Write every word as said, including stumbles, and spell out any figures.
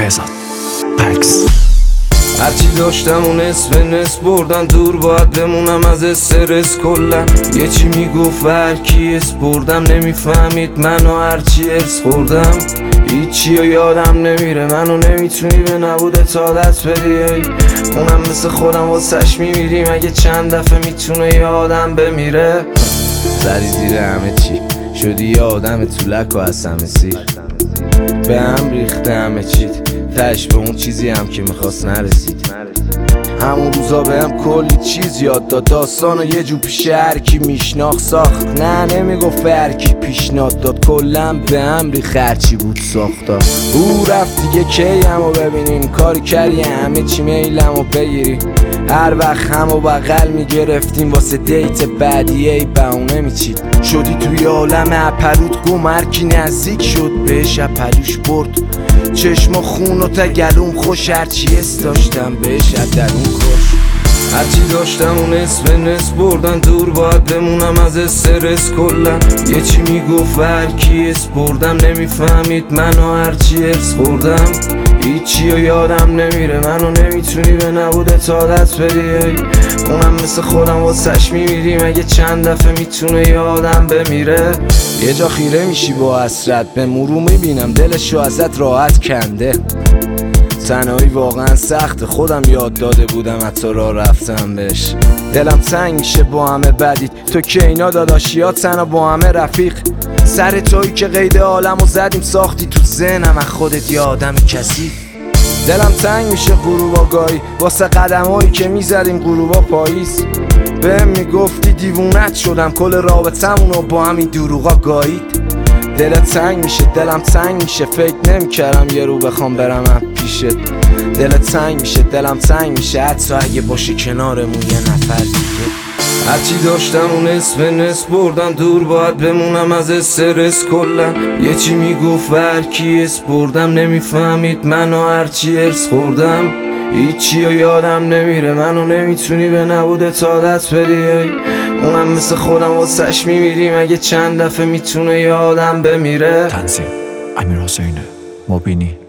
بهزاد پکس. هرچی داشتم اون نصف نصف بردم، دور باید بمونم از استرس کلن. یه چی میگفت هرکی اس بردم، نمیفهمید منو هرچی ارس خوردم. هیچی و یادم نمیره، منو نمیتونی به نبودت عادت بدی. اونم مثل خودم واسش میمیریم، اگه چند دفعه میتونه یادم بمیره. زدی زیر همه چی، شدی یه آدم طولک و از همه سیر. به هم ریخته همه چیت، تش به اون چیزی هم که میخواست نرسید. همون روزا به هم کلی چیز یاد داد، داستانو یه جو پیش هرکی میشناخت ساخت. نه نمیگفت هرکی پیشنهاد داد، کلم به هم ریخ هرچی بود ساختا. او رفت دیگه کی همو ببینیم، کاری کردی همه چی میلمو بگیری. هر وقت همو بغل میگرفتیم واسه دیت بعدی، ای بهونه میچید. شدی توی عالم اپرود گم، هرکی نزدیک شد بهش اپلوش برد. چشم و خون و تگلوم خوش، هرچی اس داشتم بهش درون کش. هرچی داشتم اون نصف نصف بردن، دور باید بمونم از استرس کلن. یه چی میگفت هرکی اس بردم، نمیفهمید منو هرچی ارس خوردم. هیچی و یادم نمیره، منو نمیتونی به نبودت عادت بدی. اونم مثل خودم واسش میمیریم، اگه چند دفعه میتونه یادم بمیره. یه جا خیره میشی با حسرت، به مرو میبینم دلشو ازت راحت کنده. تنهایی واقعا سخته، خودم یاد داده بودم حتی راه رفتم بهش. دلم تنگ میشه با همه بدید، تو که اینا داداشیات تنها با همه رفیق. سر تویی که قید عالمو زدیم ساختی تو ذهنم از خودت یه آدم کثیف. دلم تنگ میشه غروبا گاهی، واسه قدمایی که میزدیم غروبا پاییز. بهم میگفتی دیوونت شدم، کل رابطمونو با همین دروغا گایید. دلت تنگ میشه، دلم تنگ میشه، فکر نمیکردم یه رو بخوام برم پیشت. دلت تنگ میشه، دلم تنگ میشه، حتی اگه باشه کنارمون یه نفر دیگه. هرچی داشتم اون نصف نصف بردم، دور باید بمونم از استرس کلن. یه چی میگفت هرکی اس بردم، نمیفهمید منو هرچی ارس خوردم. هیچی و یادم نمیره، منو نمیتونی به نبودت عادت بدی. اونم مثل خودم واسش میمیریم، اگه چند دفعه میتونه یادم بمیره. تنظیم امیر حسین مبینی.